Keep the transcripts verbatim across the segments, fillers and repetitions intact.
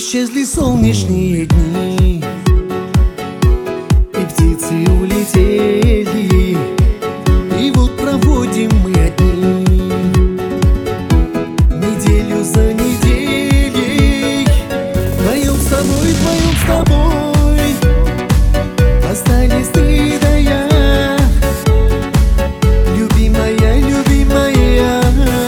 Исчезли солнечные дни, и птицы улетели, и вот проводим мы одни неделю за неделей. Вдвоем с тобой, вдвоем с тобой остались ты да я. Любимая, любимая,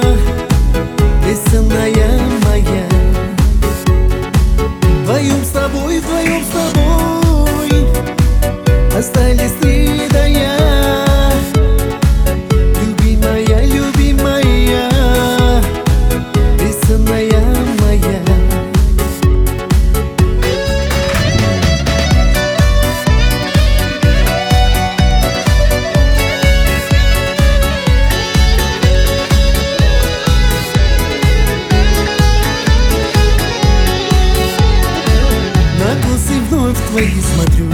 бесценная моя. Вдвоем с тобой, вдвоем с тобой остались ты да я. Любимая, любимая, бесценная моя. На глазы вновь твои смотрю,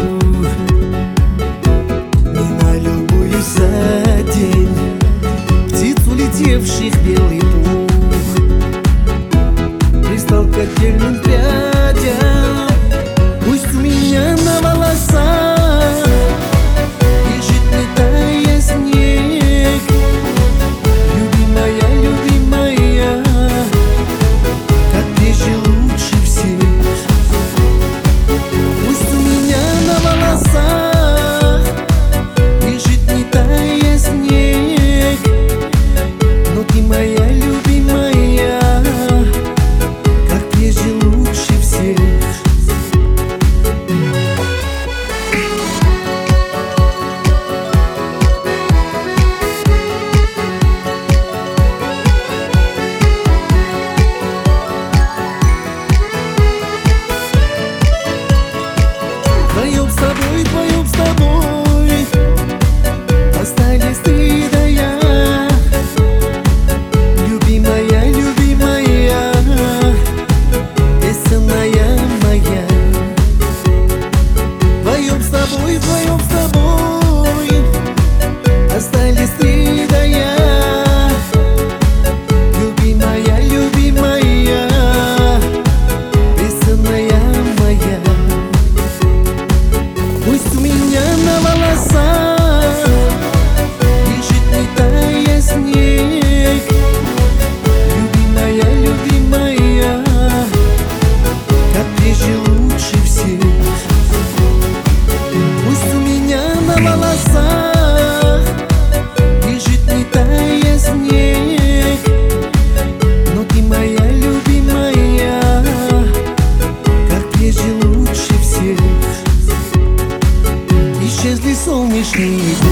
мимо любую за день птиц, улетевших в белый пух, пристал к отдельным прядям. Пусть у меня на волосах лежит, не тая снег. Любимая, любимая, как прежде лучше всех. Пусть у меня на волосах лежит, не тая снег, но ты моя любимая, как прежде лучше всех. Вдвоем с тобой, вдвоем с тобой остались ты да я. Любимая, любимая, бесценная моя. Вдвоем с тобой, вдвоем с тобой остались ты да я. Любимая, любимая, бесценная моя. Пусть у меня на волосах лежит, не тая снег. Любимая, любимая, как прежде лучше всех. Пусть у меня на волосах лежит, не тая снег, но ты моя любимая, как прежде лучше всех. Исчезли солнечные дни,